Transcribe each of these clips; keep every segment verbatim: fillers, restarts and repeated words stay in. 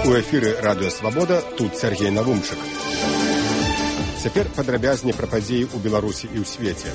У эфіры радыё Свабода, тут Сергей Навумчык. Цяпер падрабязней пра падзеі ў Беларусі і ў свеце.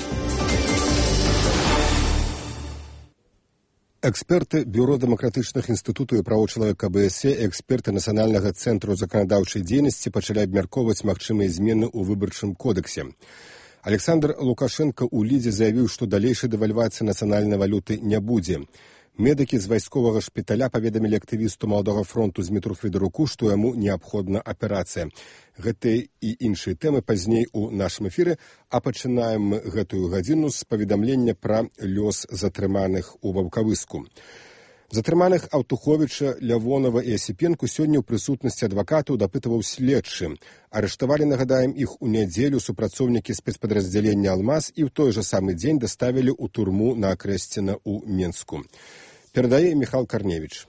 Эксперты Бюро дэмакратычных інстытутаў і правоў чалавека БСЕ і эксперты Нацыянальнага цэнтру заканадаўчай дзейнасці пачалі абмяркоўваць магчымыя змены ў выбарчым кодэксе. Александр Лукашенко ў лідзе заявіў, што далейшай дэвальвацыі нацыянальнай валюты не будзе. Медыкі з вайсковага шпіталя паведамілі актывісту Маладога фронту Змітру Фрыдэруку, што яму неабходна аперацыя. Гэтыя і іншыя тэмы пазней у нашым эфіры, а пачынаем мы гэтую гадзіну з паведамлення пра лёс затрыманых у Ваўкавыску. Затрыманых Аўтуховіча, Лявонова і Асіпенку сёння ў прысутнасці адвакатаў дапытываў следчы. Арыштавалі, нагадаем, іх у нядзелю супрацоўнікі спецпадраздзялення «Алмаз» і ў той жа самы дзень даставілі ў турму на Акрэсціна ў Менску. Перадае Михаил Корневич.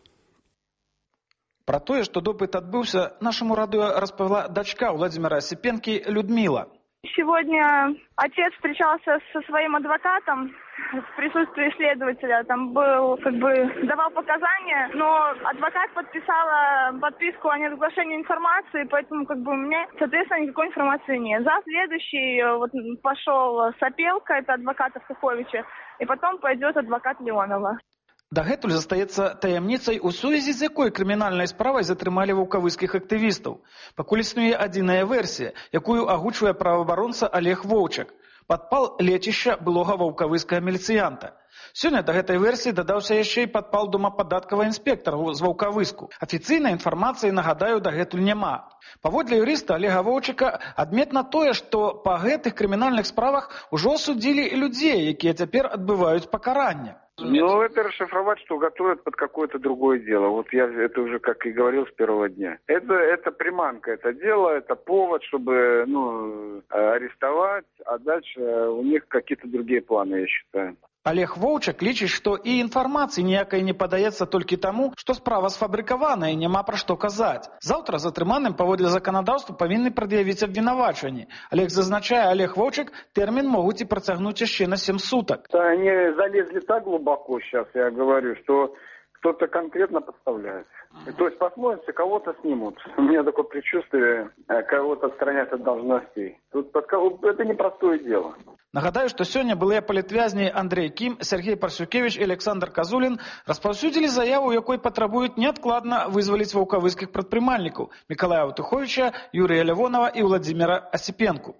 Пра тое, што допыт адбыўся, нашаму радыё распавяла дачка Владимира Осипенки Людмила. Сегодня отец встречался со своим адвокатом в присутствии следователя. Там был, как бы, давал показания, но адвокат подписала подписку о неразглашении информации, поэтому, как бы, у меня, соответственно, никакой информации нет. За следующий вот пошел Сапелка, это адвокат Астаховича, и потом пойдет адвокат Леонова. Дагэтуль застаецца таямніцай, у сувязі з якой крымінальнай справай затрымалі ваўкавыскіх актывістаў. Пакуль існуе адзіная версія, якую агучвае праваабаронца Олег Воўчак. Падпал лецішча былога ваўкавыскага міліцыянта. Сёння да гэтай версіі дадаўся яшчэ і падпал дома падаткавага інспектара з Ваўкавыску. Афіцыйнай інфармацыі, нагадаю, дагэтуль няма. Паводле юрыста Олега Воўчака адметна тое, што па гэтых крымінальных справах ужо судзілі людзей, якія цяпер адбываюць пакаранне. Ну, это расшифровать, что готовят под какое-то другое дело. Вот я это уже, как и говорил, с первого дня. Это, это приманка, это дело, это повод, чтобы, ну, арестовать, а дальше у них какие-то другие планы, я считаю. Олег Воўчак лічыць, што і інфармацыі ніякай не падаецца толькі таму, што справа сфабрыкаваная і няма пра што казаць. Заўтра затрыманым паводле заканадаўства павінны прад'явіць абвінавачванні. Але, як зазначае Олег Воўчак, тэрмін могуць і працягнуць яшчэ на сем суток. Они залезли так глубоко сейчас, я говорю, что кто-то конкретно подставляет. То есть посмотрите, кого-то снимут. У меня такое предчувствие, кого-то отстранять от должностей. Тут это непростое дело. Нагадаю, што сёння былыя палітвязні Андрей Кім, Сергей Парсюкевич і Александр Казулін распаўсюдзілі заяву, якой патрабуюць неадкладна вызваліць ваўкавыскіх прадпрымальнікаў Мікалая Аўтуховіча, Юрія Лявонова і Владимира Осипенку.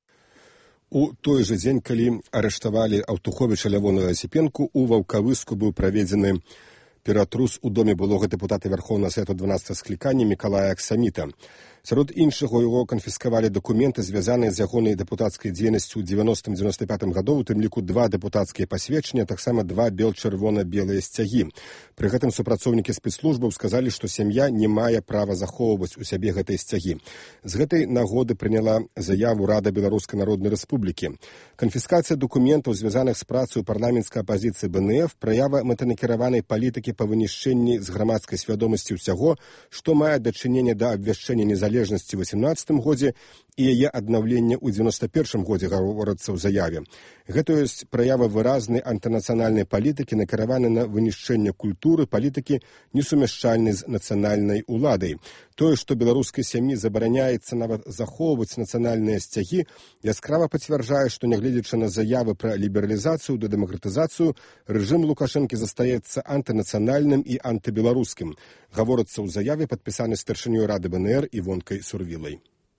У той жа дзень, калі арыштавалі Аўтуховіча, Лявонова і Асіпенку, у Ваўкавыску быў праведзены ператрус у доме былога дэпутата Верховнага Савету дванаццатага склікання Мікалая Аксаміта. Сярод іншых у яго канфіскавалі дакументы, звязаныя з ягонай дэпутацкай дзейнасцю ў дзевяностым дзевяносто пятым гадоў, у тым ліку два дэпутацкія пасведчання, таксама два бел-чырвона-белыя сцягі. Пры гэтым супрацоўнікі спецслужбаў сказалі, што сям'я не мае права захоўваць у сябе гэтыя сцягі. З гэтай нагоды прыняла заяву Рада Беларускай Народнай Рэспублікі. Канфіскацыя дакументаў, звязаных з працаю парламенцкай апазіцыі БНФ, праява мэтанакіраванай палітыкі па вынішчэнні з грамадскай свядомасці ўсяго, што мае дачыненне да абвяшчэння незалежнасці ў васемнаццатым годзе і яе аднаўлення ў дзевяносто першым годзе, гаворыцца ў заяве. Гэта ёсць праява выразнай антынацыянальнай палітыкі, накіраванай на вынішчэнне культуры, палітыкі, несумяшчальнай з нацыянальнай уладай. Тое, што беларускай сям'і забараняецца нават захоўваць нацыянальныя сцягі, яскрава пацвярджае, што нягледзячы на заявы пра лібералізацыю да дэмакратызацыю, рэжым Лукашэнкі застаецца антынацыянальным і антыбеларускім. Гаворыцца ў заяве, падпісанай старшынёй Рады БНР Івонкай Сурвілай.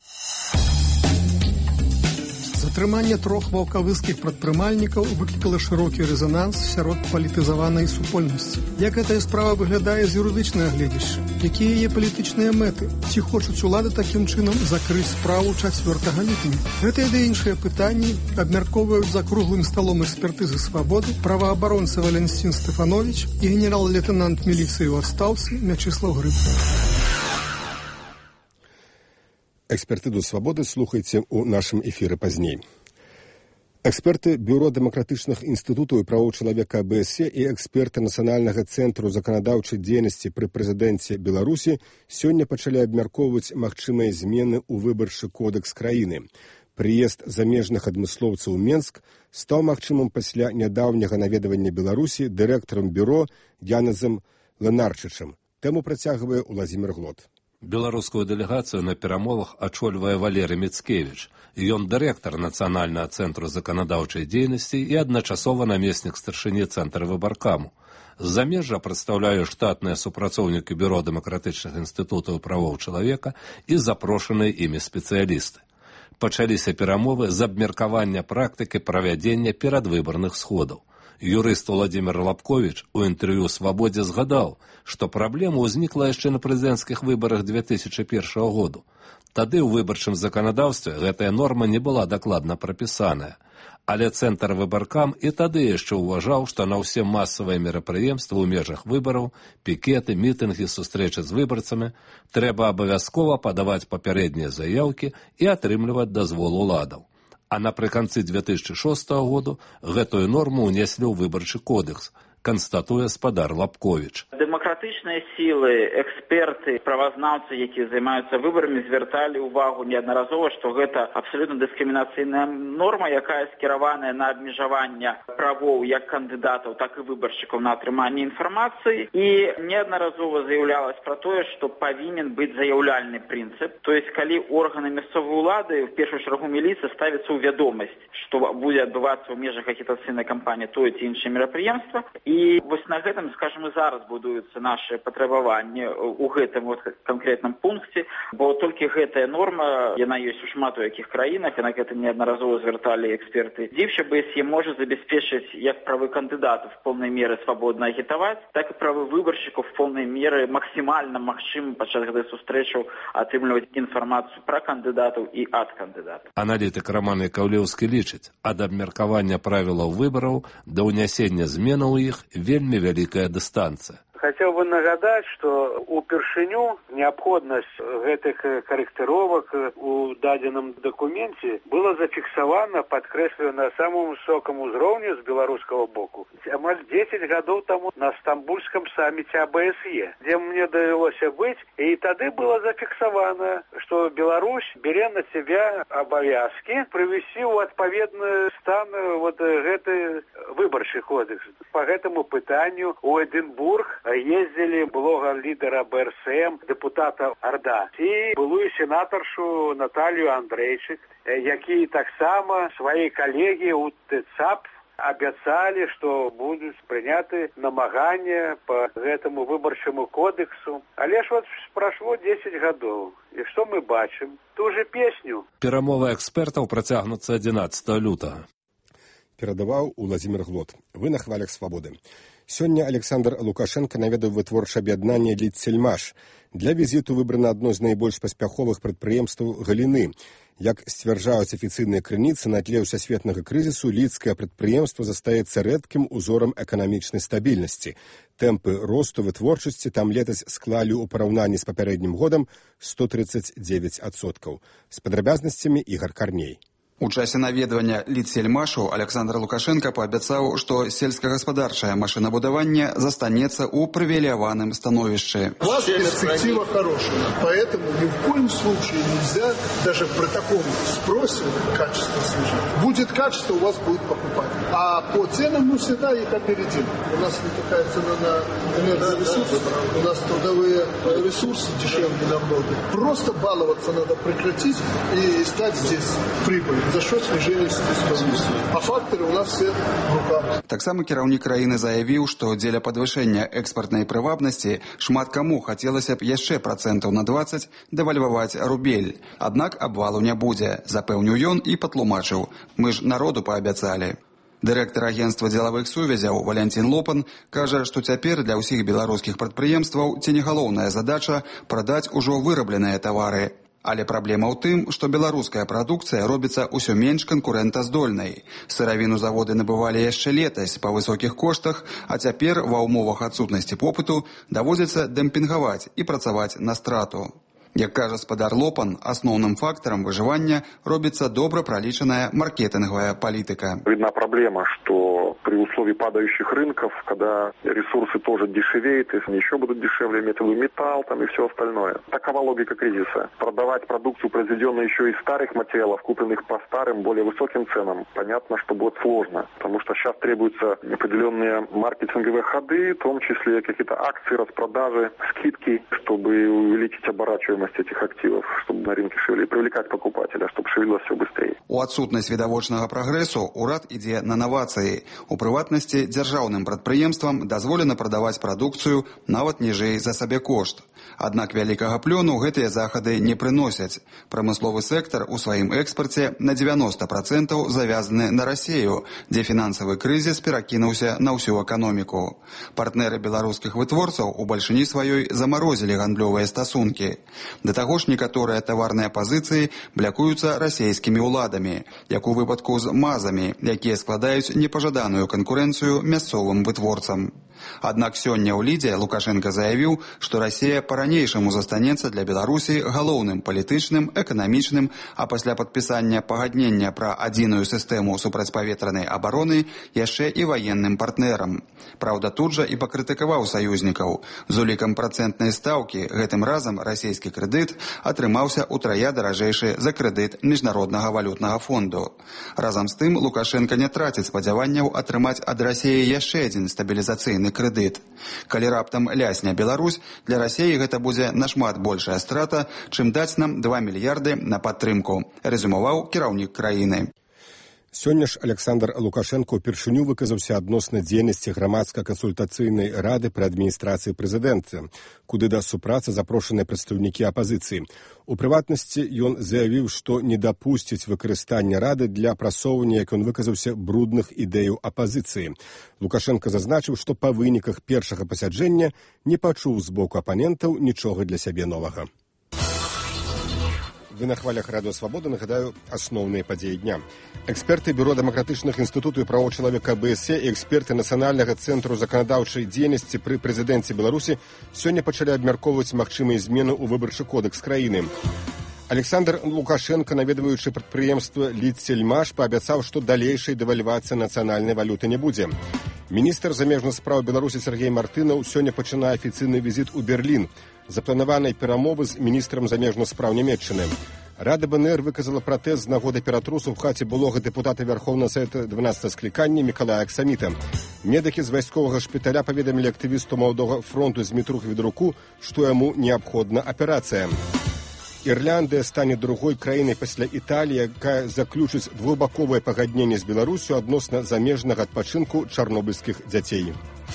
Затрыманне трох ваўкавыскіх прадпрымальнікаў выклікала шырокі рэзананс сярод палітызаванай супольнасці. Як гэтая справа выглядае з юрыдычнага гледзяшча? Якія яе палітычныя мэты? Ці хочуць улады такім чынам закрыць справу чацвёртага ліпеня? Гэтыя ды іншыя пытанні абмяркоўваюць за круглым сталом экспертызы «Свабоды» праваабаронца Валянцін Стэфанович і генерал-лейтенант міліцыі ў адстаўцы Мячыслаў Грыб. Экспертызу «Свабоды» слухайце ў нашым эфіры пазней. Эксперты Бюро дэмакратычных інстытутаў і правоў чалавека БСЕ і эксперты Нацыянальнага цэнтру заканадаўчай дзейнасці пры прэзідэнце Беларусі сёння пачалі абмяркоўваць магчымыя змены ў выбарчы кодэкс краіны. Прыезд замежных адмыслоўцаў у Менск стаў магчымым пасля нядаўняга наведвання Беларусі дырэктарам бюро Яназам Ленарчычам. Тэму працягвае Уладзімір Глот. Беларускую дэлегацыю на перамовах ачольвае Валерый Мицкевич. Ён дырэктар Нацыянальнага цэнтру заканадаўчай дзейнасці і адначасова намеснік старшыні цэнтра выбаркаму. З замежжа прадстаўляю штатныя супрацоўнікі бюро дэмакратычных інстытутаў правоў чалавека і запрошаныя імі спецыялісты. Пачаліся перамовы з абмеркавання практыкі правядзення перадвыбарных сходаў. Юрыст Владимир Лапкович у інтэрв'ю «Свабодзе» згадаў, што праблема ўзнікла яшчэ на прэзідэнцкіх выбарах две тысячи першага году. Тады ў выбарчым заканадаўстве гэтая норма не была дакладна прапісаная. Але цэнтр выбаркам і тады яшчэ ўважаў, што на ўсе масавыя мерапрыемствы ў межах выбараў, пікеты, мітынгі, сустрэчы з выбарцамі трэба абавязкова падаваць папярэднія заяўкі і атрымліваць дазвол уладаў. А напрыканцы две тысячи шостага году гэтую норму ўнеслі ў выбарчы кодекс, канстатуе спадар Лапкович. Дэмакратычныя сілы, эксперты, правазнаўцы, якія займаюцца выбарамі, звярталі ўвагу неаднаразова, што гэта абсалютна дыскрымінацыйная норма, якая скіраваная на абмежаванне правоў як кандыдатаў, так і выбаршчыкаў на атрыманне інфармацыі. І неаднаразова заяўлялась пра тое, што павінен быць заяўляльны прынцып. То есть, калі органы мясцовай улады, в першую чаргу міліцыя, ставіцца ў вядомасць, што будзе адбывацца ў межах агітацыйнай кампаніі тое ці іншае мерапрыемства. І вось на гэтым, скажем, і зараз будуюцца нашы патрабаванні ў гэтым вот канкрэтным пункце, бо толькі гэтая норма, яна ёсць у шмат у якіх краінах, і на гэта неаднаразова звярталі эксперты. Дзівча БСЕ можа забяспечыць як правы кандыдатаў в полной меры свабодна агітаваць, так і правы выбаршчыкаў в полной меры максімальна магчыма падчас гэтых сустрэчаў атрымліваць інфармацыю пра кандыдатаў і ад кандыдатаў. Аналітык Роман Яковлеўскі лічыць, ад абмеркавання правілаў выбараў да ўнясення зменаў у іх вельмі вялікая дыстанцыя. Хотел бы нагадать, что упершыню необходимость гэтых корректировок у дадзеным документе было зафиксовано, подкреслено на самом высоком уровне с белорусского боку. Амаль десять годов тому на Стамбульском саммите АБСЕ, где мне довелось быть, и тогда было зафиксовано, что Беларусь берет на себя обовязки привести в отповедный стан вот гэты выборчий кодекс. По этому пытанию у Эдинбург ездили былога лідера БРСМ, депутата Орда, і былую сенатаршу Наталью Андрейчык, які таксама свае калегі ў ТЦАП абяцалі, што будуць прыняты намаганні по гэтаму выбарчаму кодексу. Але ж вот прошло десять гадоў. І што мы бачым? Ту же песню. Перамовы экспертаў працягнуцца адзінаццатага лютага. Перадаваў Уладзімір Глот. Вы на хвалях свабоды. Сёння Александр Лукашенко наведаў вытворчае аб'яднанне «Литсельмаш». Для візіту выбрана адно з найбольш паспяховых прадпрыемстваў галіны. Як сцвярджаюць афіцыйныя крыніцы, на тле ўсасветнага крызісу лідскае прадпрыемства застаецца рэдкім узорам эканамічнай стабільнасці. Тэмпы росту вытворчасці там летась склалі ў параўнанні з папярэднім годам сто тридцать девять адсоткаў. З падрабязнасцямі Ігор Карней. У часе наведвання Литсельмашу Александр Лукашенко паабяцаў, што сельскагаспадарчае машинабудаванне застанецца ў прывілеяваным становішчы. У вас перспектива хорошая, поэтому ни в коем случае нельзя даже при таком спросе качество снижать. Будет качество, у вас будет покупать. А по ценам мы всегда их опередим. У нас не такая цена на энергоресурсы, у нас трудовые ресурсы дешевле намного. Просто баловаться надо прекратить и искать здесь прибыль за счет снижения себестоимости. А факторы у нас все в руках. Таксама кіраўнік краіны заявіў, што дзеля падвышэння экспартнай прывабнасці шмат каму хацелася б яшчэ працэнтаў на двадцать дэвальваваць рубель. Аднак абвалу не будзе, запэўніў ён і патлумачыў. Мы ж народу паабяцалі. Дырэктар агенцтва дзелавых сувязяў Валянцін Лопан кажа, што цяпер для ўсіх беларускіх прадпрыемстваў ці не галоўная задача прадаць ужо вырабленыя тавары. Але праблема ў тым, што беларуская прадукцыя робіцца ўсё менш канкурэнтаздольнай. Сыравіну заводы набывалі яшчэ летась па высокіх коштах, а цяпер ва ўмовах адсутнасці попыту даводзіцца дэмпінгаваць і працаваць на страту. Як кажа спадар Лопан, асноўным фактарам выжывання робіцца добра пролічаная маркетинговая политика. Видна проблема, что при условии падающих рынков, когда ресурсы тоже дешевеют, если еще будут дешевле металл там и все остальное. Такова логика кризиса. Продавать продукцию, произведенную еще из старых материалов, купленных по старым, более высоким ценам, понятно, что будет сложно. Потому что сейчас требуются определенные маркетинговые ходы, в том числе какие-то акции, распродажи, скидки, чтобы увеличить оборачиваемость этих активов, чтобы на рынке шевели, привлекать покупателя, чтобы шевелилось все быстрее. У адсутнасць відавочнага прагрэсу ўрад ідзе на навацыі. У прыватнасці дзяржаўным прадпрыемствам дазволена прадаваць прадукцыю нават ніжэй за сабекошт. Аднак вялікага плёну гэтыя захады не прыносяць. Прамысловы сектар у сваім экспарце на дзевяноста працэнтаў завязаны на Расею, дзе фінансавы крызіс перакінуўся на ўсю эканоміку. Партнеры беларускіх вытворцаў у бальшыні сваёй замарозілі гандлёвыя стасункі. Да таго ж некаторыя таварныя пазіцыі блякуюцца расейскімі ўладамі, як у выпадку з мазамі, якія складаюць непажаданую канкурэнцыю мясцовым вытворцам. Аднак сёння ў лідзе Лукашенко заявіў, што Расія па-ранейшаму застанецца для Беларусі галоўным палітычным, эканамічным, а пасля падпісання пагаднення пра адзіную сістэму супрацьпаветранай абароны яшчэ і ваенным партнерам. Праўда, тут жа і пакрытыкаваў саюзнікаў. З улікам працэнтнай стаўкі гэтым разам расійскі крэдыт атрымаўся утрая даражэйшы за крэдыт Міжнароднага валютнага фонду. Разам з тым Лукашенко не траціць спадзяванняў атрымаць ад Расіі яшчэ адзін стабілізацыйны крэдыт. Калі раптам лясне Беларусь, для Расіі гэта будзе нашмат большая страта, чым даць нам два мільярды на падтрымку, рэзюмаваў кіраўнік краіны. Сёння ж Александр Лукашенко ўпершыню выказаўся адносна дзейнасці грамадска-кансультацыйнай рады пры адміністрацыі прэзідэнта, куды да супрацы запрошаныя прадстаўнікі апазіцыі. У прыватнасці ён заявіў, што не дапусціць выкарыстання рады для прасоўвання, як ён выказаўся, брудных ідэяў апазіцыі. Лукашенко зазначыў, што па выніках першага пасяджэння не пачуў з боку апанентаў нічога для сябе новага. Вы на хвалях Радыё Свабода, нагадаю, асноўныя падзеі дня. Эксперты Бюро дэмакратычных інстытутаў і правоў чалавека АБСЕ і эксперты Нацыянальнага цэнтру заканадаўчай дзейнасці пры прэзідэнце Беларусі сёння пачалі абмяркоўваць магчымыя змены ў выбарчы кодэкс краіны. Александр Лукашенко, наведваючы прадпрыемства «Лідсельмаш», паабяцаў, што далейшай дэвальвацыі нацыянальнай валюты не будзе. Міністр замежных спраў Беларусі Сергей Мартынаў сёння пачынае афіцыйны візіт у Берлін. Запланаванай перамовы з міністрам замежных спраў Нямецчыны. Рада БНР выказала пратэст з нагоды ператрусу ў хаце былога дэпутата Вярхоўнага Савета дванаццатага склікання Мікалая Аксаміта. Медыкі з вайсковага шпіталя паведамілі актывісту Малодога фронту Змітру Хвідруку, што яму неабходна аперацыя. Ірландыя стане другой краінай пасля Італіі, якая заключыць двухбаковае пагадненне з Беларусю адносна замежнага адпачынку чарнобыльскіх дзяцей.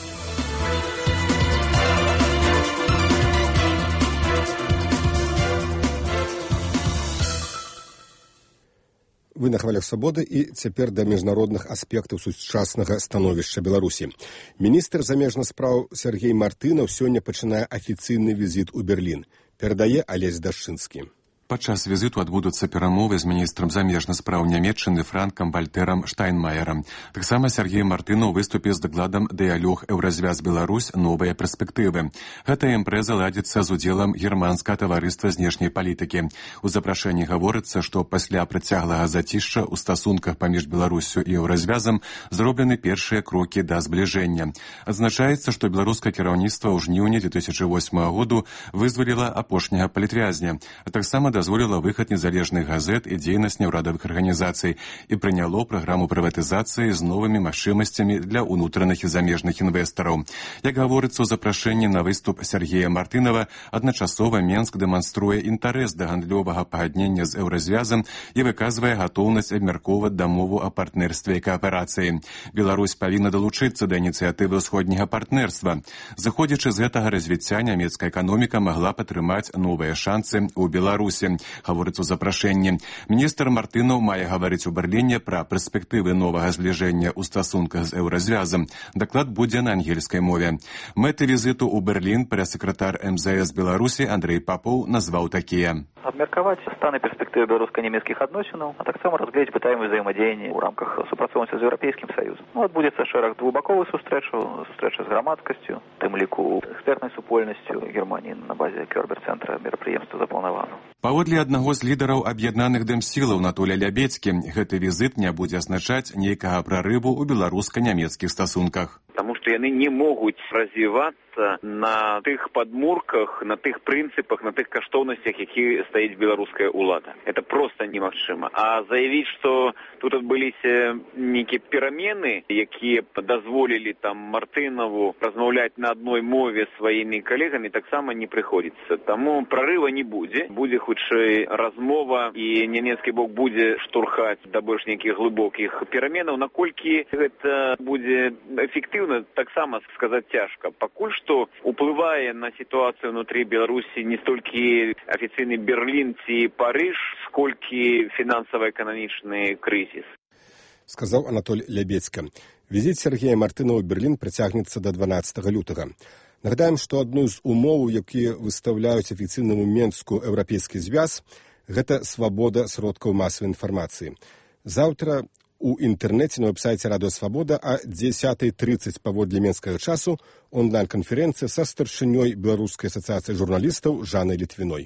Вы на хвалях свабоды і цяпер да міжнародных аспектаў сучаснага становішча Беларусі. Міністр замежных спраў Сергей Мартынаў сёння пачынае афіцыйны візіт у Берлін. Перадае Алесь Дашчынскі. Падчас візіту адбудуцца перамовы з міністрам замежных спраў Нямецчыны Франкам Вальтэрам Штайнмаерам. Таксама Сергей Мартынаў выступіць з дакладам «Дыялог Еўразвяз Беларусь. Новыя перспектывы». Гэтая імпрэза ладзіцца з удзелам германскага таварыства знешняй палітыкі. У запрашэнні гаворыцца, што пасля працяглага зацішша ў стасунках паміж Беларуссю і Еўразвязам зроблены першыя крокі да збліжэння. Адзначаецца, што беларускае кіраўніцтва ў жніўні две тысячы восьмага году вызваліла апошняга палітвязня, а таксама дазволіла выхад незалежных газет і дзейнасць няўрадавых арганізацый і прыняло праграму прыватызацыі з новымі магчымасцямі для ўнутраных і замежных інвестараў. Як гаворыцца ў запрашэнні на выступ Сергея Мартынава, адначасова Менск дэманструе інтарэс да гандлёвага пагаднення з Еўразвязам і выказвае гатоўнасць абмяркоўваць дамову о партнерстве і кааперацыі. Беларусь павінна далучыцца да ініцыятывы ўсходняга партнерства. Зыходзячы з гэтага развіцця, нямецкая эканоміка магла падтрымаць новыя шансы ў Беларусі. Беларусі, гаворыцца ў запрашэнні. Міністр Мартынаў мае гаварыць у Берліне пра перспектывы новага збліжэння ў стасунках з еўразвязам. Даклад будзе на ангельскай мове. Мэты візіту ў Берлін прэс-сакратар эм зэ эс Беларусі Андрэй Папоў назваў такія. Абмеркаваць стан і перспектывы беларуска-нямецкіх адносінаў, а таксама разгледзець пытанні ўзаемадзеяння ў рамках супрацоўніцтва з Еўрапейскім Саюзам. Ну, адбудзецца шэраг двухбаковых сустрэчаў, сустрэча з грамадскасцю, тым ліку экспертнай супольнасцю Германіі на базе Кёрбер-цэнтра мерапрыемства запланавана. Паводле аднаго з лідараў аб'яднаных дэмсілаў Анатоля Лябецкі, гэты візіт не будзе азначаць нейкага прарыву ў беларуска-нямецкіх стасунках. Таму што яны не могуць развівацца на тых падмурках, на тых прынцыпах, на тых каштоўнасцях, які стаіць беларуская ўлада. Это проста немагчыма. А заявіць, што тут адбыліся нейкія перамены, якія дазволілі там Мартынаву размаўляць на адной мове сваімі калегамі, таксама не прыходзіцца. Таму прарыва не будзе. Будзе хутчэй размова, і нямецкі бок будзе штурхаць да больш нейкіх глыбокіх пераменаў. Наколькі гэта будзе эфектыўна, таксама сказаць цяжка. Пакуль што уплывае на сітуацыю ўнутры Беларусі не столькі афіцыйны Берлін ці Парыж, сколькі фінансава-эканамічны крызіс. Сказаў Анатоль Лябецька. Візіт Сергея Мартынова ў Берлін працягнецца да дванаццатага лютага. Нагадаем, што адну з умоў, якія выстаўляюць афіцыйнаму Менску еўрапейскі звяз, гэта свабода сродкаў масавай інфармацыі. Заўтра у інтэрнэце на вэб-сайце Радыё Свабода а дзесятай трыццаць паводле менскага часу онлайн-канферэнцыя са старшынёй Беларускай асацыяцыі журналістаў Жаннай Літвіной.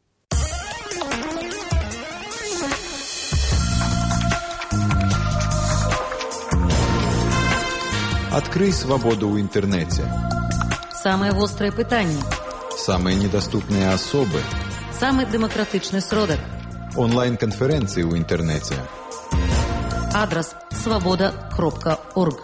Открый свободу в интернете. Самые острые пытания. Самые недоступные особы. Самый демократичный сродок. Онлайн-конференции в интернете. Адрес свобода кропка орг.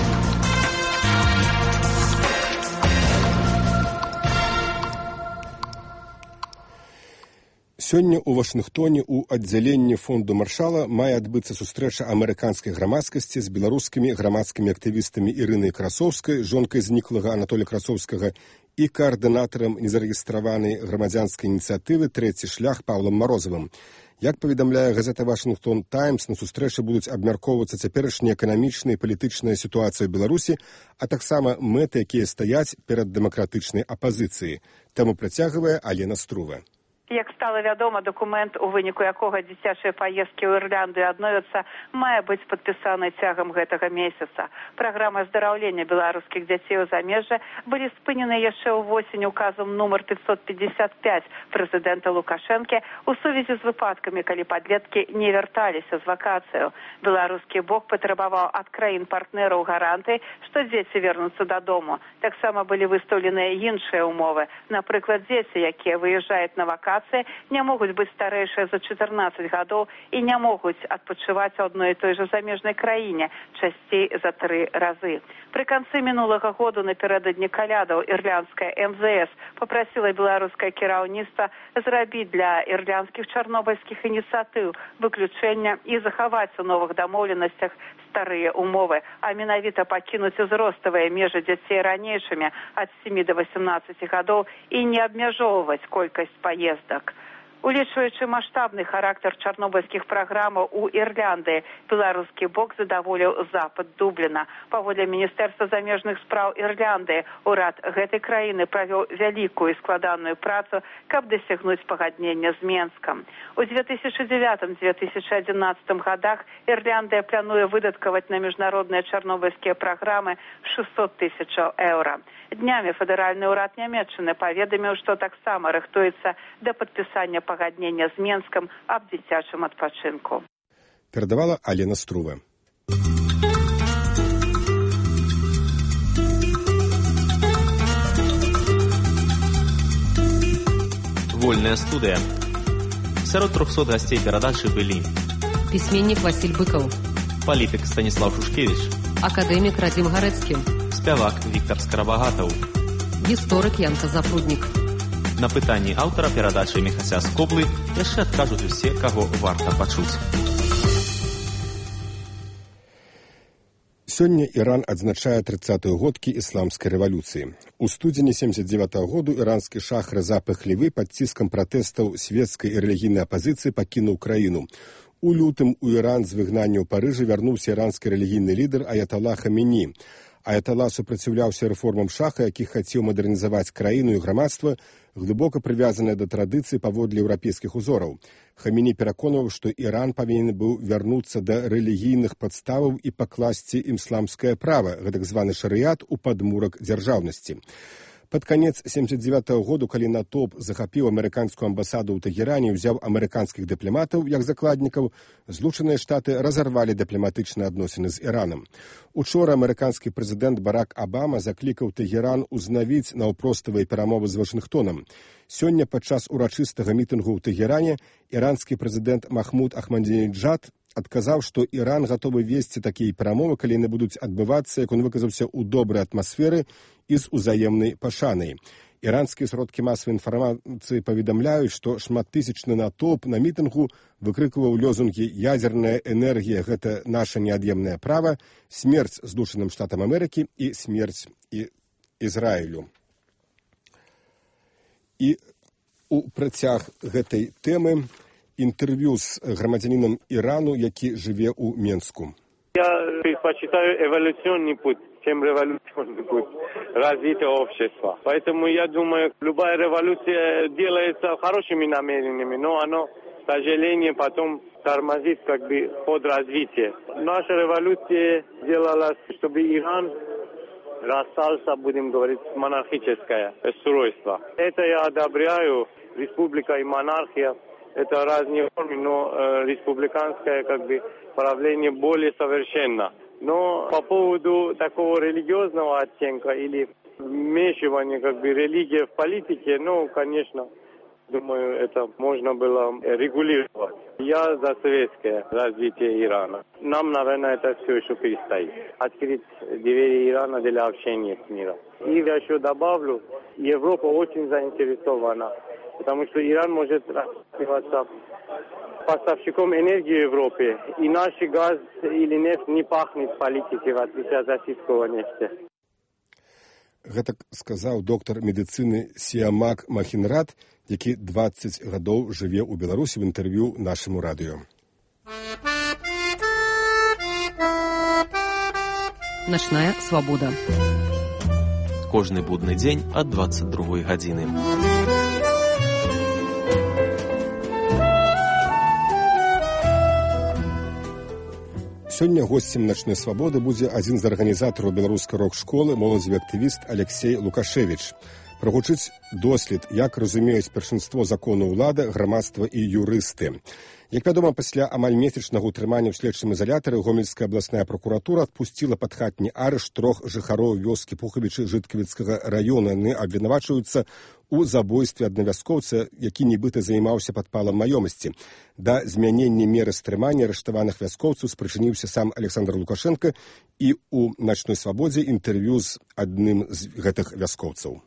Сёння ў Вашынгтоне ў аддзяленні фонду Маршала мае адбыцца сустрэча амерыканскай грамадскасці з беларускімі грамадскімі актывістамі Ірынай Красоўскай, жонкай зніклага Анатолія Красоўскага, і каардынатарам незарэгістраванай грамадзянскай ініцыятывы «Трэці шлях» Паўлам Марозавым. Як паведамляе газета «Вашынгтон Таймс», на сустрэчы будуць абмяркоўвацца цяперашняя эканамічная і палітычная сітуацыя ў Беларусі, а таксама мэты, якія стаяць перад дэмакратычнай апазіцыяй. Тэму працягвае Алена Струва. Як стала вядома, документ, у выніку якога дзіцячыя паездкі ў Ірландыю адновяцца, мае быць падпісаны цягам гэтага месяца. Праграма аздараўлення беларускіх дзяцей у замежжа былі спынены яшчэ ўвосень указам нумар пятьсот пятьдесят пять прэзідэнта Лукашэнкі у сувязі з выпадкамі, калі падлеткі не вярталіся з вакацыяў. Беларускі бок патрабаваў ад краін-партнераў гарантый, што дзеці вернуцца дадому. Таксама былі выстаўленыя іншыя умовы. Напрыклад, дзеці, якія выязджаюць на вакацыі, не могуць быць старэйшыя за чатырнаццаць гадоў і не могуць адпачываць у адной і той жа замежнай краіне, часцей за тры разы. Пры канцы мінулага году напярэдадні калядаў ірландская эм зэ эс попрасіла беларускае кіраўніцтва зрабіць для ірландскіх чарнобыльскіх ініцыятыў выключэння і захаваць у новых дамоўленасцях старыя умовы, а менавіта пакінуць узроставыя межы дзяцей ранейшымі ад сямі да васямнаццаці гадоў і не абмяжоўваць колькасць паездак. Улічваючы маштабны характар чарнобыльскіх праграмаў у Ірландыі, беларускі бок задаволіў запыт Дубліна. Паводле Міністэрства замежных спраў Ірландыі, урад гэтай краіны правёў вялікую і складаную працу, каб дасягнуць пагаднення з Менскам. У две тысячи девятом — две тысячи одиннадцатом годах Ірландыя плануе выдаткаваць на міжнародныя чарнобыльскія праграмы шестьсот тысяч еўра. Днямі федэральны ўрад Нямецчыны паведаміў, што таксама рыхтуецца да падпісання пагаднення з Менскам аб дзіцячым адпачынку. Перадавала Алена Струва. Вольная студыя. Сярод трохсот гасцей перадачы былі пісьменнік Васіль Быкаў, палітык Станіслав Шушкевіч, акадэмік Радзім Гарэцкі, спявак Віктар Скарабагатаў, гісторык Янка Запруднік. На пытанні аўтара перадачы Міхася Скоблы яшчэ адкажуць усе, каго варта пачуць. Сёння Іран адзначае трыццатую годкі ісламскай рэвалюцыі. У студзені семдзесят девятого году іранскі шах Рэза Пэхлевы пад ціскам пратэстаў свецкай і рэлігійнай апазіцыі пакінуў краіну. У лютым у Іран з выгнання ў Парыжы вярнуўся іранскі рэлігійны лідар Аяталла Хамені. Аяталла супраціўляўся рэформам шаха, які хацеў мадэрнізаваць краіну і грамадства, глыбока прывязанае да традыцыі паводле еўрапейскіх узораў. Хамені пераконваў, што Іран павінен быў вярнуцца да рэлігійных падставаў і пакласці ісламскае права, гэтак званы шарыят, у падмурак дзяржаўнасці. Пад канец семдзесят девятого году, калі натоўп захапіў амерыканскую амбасаду ў Тэгеране і ўзяў амерыканскіх дыпламатаў як закладнікаў, Злучаныя Штаты разарвалі дыпламатычныя адносіны з Іранам. Учора амерыканскі прэзідэнт Барак Абама заклікаў Тэгеран узнавіць наўпроставыя перамовы з Вашынгтонам. Сёння падчас урачыстага мітынгу ў Тэгеране іранскі прэзідэнт Махмуд Ахмадзінеджад адказаў, што Іран гатовы весці такія перамовы, калі яны будуць адбывацца, як он выказаўся, у добрай атмасферы і з узаемнай пашанай. Іранскія сродкі масавай інфармацыі паведамляюць, што шматтысячны натоўп на мітынгу выкрыкваў лозунгі «Ядзерная энергія – гэта наша неад'емнае права», «Смерць Злучаным Штатам Амерыкі» і «Смерць і Ізраілю». І у працяг гэтай тэмы интервью с громадянином Ирану, які живе у Менску. Я предпочитаю эволюционный путь, чем революционный путь развития общества. Поэтому я думаю, любая революция делается хорошими намерениями, но оно, к сожалению, потом тормозит как бы ход развития. Наша революция делалась, чтобы Иран расстался, будем говорить, монархическое устройство. Это я одобряю, республика и монархия. Это разные формы, но э, республиканское как бы правление более совершенно. Но по поводу такого религиозного оттенка или вмешивания как бы религии в политике, ну, конечно, думаю, это можно было регулировать. Я за советское развитие Ирана. Нам, наверное, это все еще предстоит. Открыть двери Ирана для общения с миром. И я еще добавлю, Европа очень заинтересована. Потому что Иран может рассматриваться поставщиком энергии в Европе. И наш газ или нефть не пахнет политикой, в отличие от российского нефти. Гэта сказаў доктар медыцыны Сиамак Махинрад, які двадцать гадоў жыве ў Беларусі, в інтэрв'ю нашаму радыё. Начная свабода. Кожны будны дзень ад двадцать другой гадзіны. Сёння госцем начной свабоды будзе адзін з арганізатараў беларускай рок-школы, моладзевы актывіст Алексей Лукашевич. Прагучыць дослед, як разумеюць першынство закону ўлада, грамадства і юрысты. Як вядома, пасля амаль месячнага ўтрымання ў следчым изолятары Гомельская абласная прокуратура адпусціла пад хатні арышт трох жыхароў вёскі Пухавічы Жыткавіцкага района. Яны абвінавачваюцца у забойстве аднавяскоўца, які нібыта займаўся падпалам маёмасці. Да змянення меры стрымання арыштаваных вяскоўцаў спрычыніўся сам Александр Лукашенко, і ў начной свабодзе інтэрв'ю з адным з гэтых вяскоўцаў.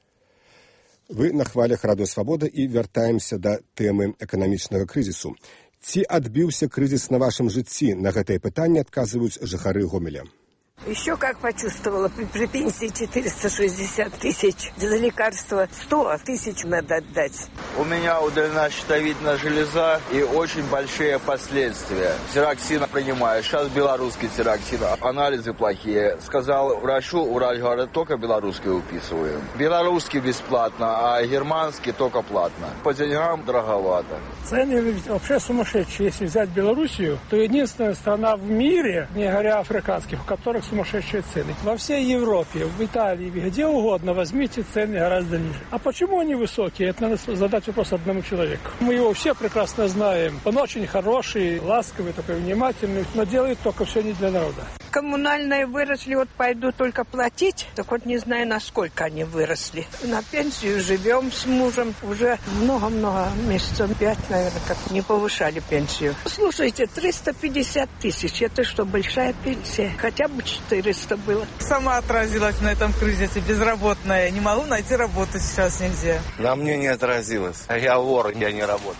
Вы на хвалях Радыё Свабода і вяртаемся да тэмы эканамічнага крызісу. Ці адбіўся крызіс на вашым жыцці? На гэтае пытанне адказваюць жыхары Гомеля. Еще как почувствовала, при, при пенсии четыреста шестьдесят тысяч, за лекарства сто тысяч надо отдать. У меня удалена щитовидная железа и очень большие последствия. Тироксин принимаю, сейчас белорусский тироксин, анализы плохие. Сказал врачу, врач говорит, только белорусский выписываем. Белорусский бесплатно, а германский только платно. По деньгам дороговато. Цены вообще сумасшедшие. Если взять Белоруссию, то единственная страна в мире, не говоря африканских, у которых сумасшедшие цены. Во всей Европе, в Италии, где угодно, возьмите цены гораздо ниже. А почему они высокие? Это надо задать вопрос одному человеку. Мы его все прекрасно знаем. Он очень хороший, ласковый, такой внимательный, но делает только все не для народа. Коммунальные выросли, вот пойду только платить, так вот не знаю, насколько они выросли. На пенсию живем с мужем уже много-много месяцев, пять, наверное, как не повышали пенсию. Слушайте, триста пятьдесят тысяч, это что, большая пенсия? Хотя бы четыреста было. Сама отразилась на этом кризисе, безработная. Не могу найти работу сейчас нигде. На мне не отразилось. Я вор, я не работаю.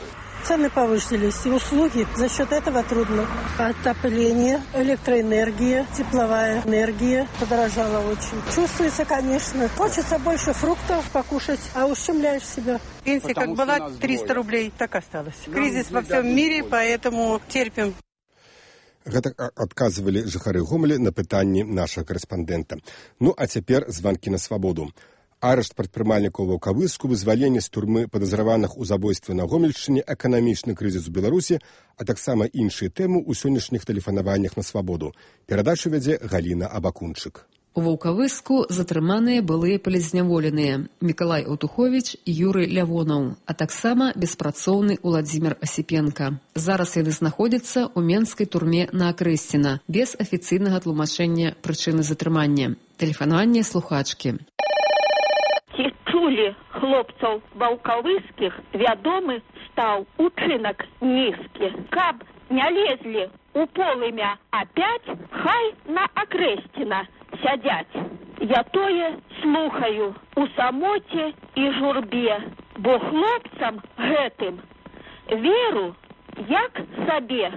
Цены повысились, и услуги за счет этого трудно. Отопление, электроэнергия, тепловая энергия подорожала очень. Чувствуется, конечно. Хочется больше фруктов покушать, а ущемляешь себя. Пенсия как была триста рублей, так осталось. Кризис во всем мире, поэтому терпим. Гэта адказвалі жыхары Гомеля на пытанні нашага карэспандэнта. Ну, а цяпер званкі на свабоду. Арышт прадпрымальнікаў Ваўкавыску, вызваленне з турмы падазраваных у забойстве на Гомельшчыне, эканамічны крызіс у Беларусі, а таксама іншыя тэмы ў сённяшніх тэлефанаваннях на свабоду. Перадачу вядзе Галіна Абакунчык. У Ваўкавыску затрыманыя былыя палізняволеныя Мікалай Аўтуховіч і Юрый Лявонаў, а таксама беспрацоўны Уладзімір Асіпенка. Зараз яны знаходзяцца ў менскай турме на Акрэсціна, без афіцыйнага тлумачэння прычыны затрымання. Тэлефанаванне слухачкі. Ці чулі хлопцаў ваўкавыскіх, вядомы стаў учынак нізкі. Каб не лезлі у полымя апять, хай на Акрэсціна сядзяць. Я тое слухаю у самоце і журбе, бо хлопцам гэтым веру як сабе.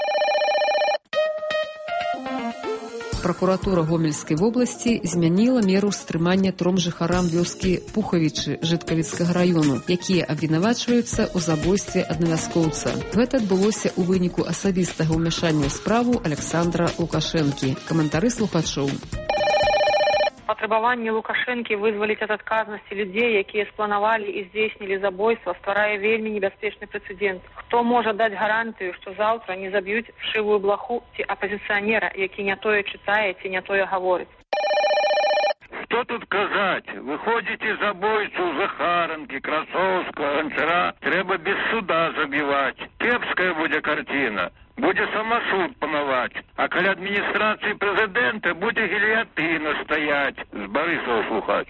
Пракуратура Гомельскай вобласці змяніла меру стрымання тром жыхарам вёскі Пухавічы Жыткавіцкага раёну, якія абвінавачваюцца ў забойстве аднавяскоўца. Гэта адбылося ў выніку асабістага ўмяшання ў справу Александра Лукашэнкі. Каментары слухачоў. Патрабаванне Лукашэнкі вызваліць ад адказнасці людзей, якія спланавалі і здзейснілі забойства, стварае вельмі небяспечны прэцэдэнт. Хто можа даць гарантыю, што заўтра не заб'юць вшывую блаху ці апазіцыянера, які не тое чытае ці не тое гаворыць. Что тут казаць? Выходзіце забойцу Захаранкі, Красоўскага, Ганчара, трэба без суда забіваць. Кепская будзе карціна. Будзе самасуд панаваць, а каля адміністрацыі прэзідэнта будзе гільятына стаяць. З Барысава слухаць.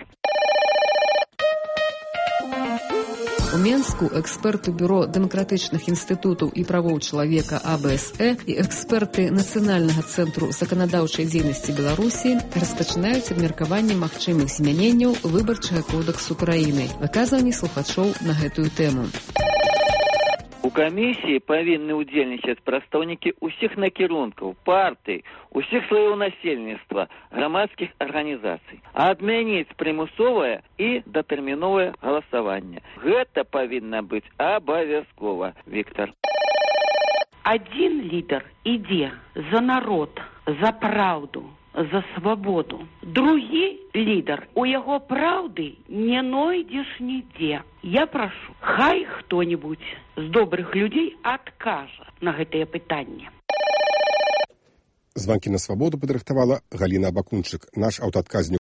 У Менску эксперты Бюро дэмакратычных інстытутаў і правоў чалавека А Б С Э і эксперты Нацыянальнага цэнтру заканадаўчай дзейнасці Беларусі распачынаюць абмеркаванне магчымых змяненняў выбарчага кодэксу краіны. Выказванні слухачоў на гэтую тэму. У камісіі павінны ўдзельнічаць прадстаўнікі ўсіх накірункаў, партый, усіх слоёў насельніцтва, грамадскіх арганізацый. А адмяніць прымусовае і датэрміновае галасаванне. Гэта павінна быць абавязкова, Віктор. Адзін лідар ідзе за народ, за праўду, за свабоду. Другі лідар, у яго праўды не нойдзеш нідзе. Я прашу, хай хто-небудзь з добрых людзей адкажа на гэтае пытанне. Званкі на свабоду падрыхтавала Галіна Абакунчык. Наш аўтаадказнік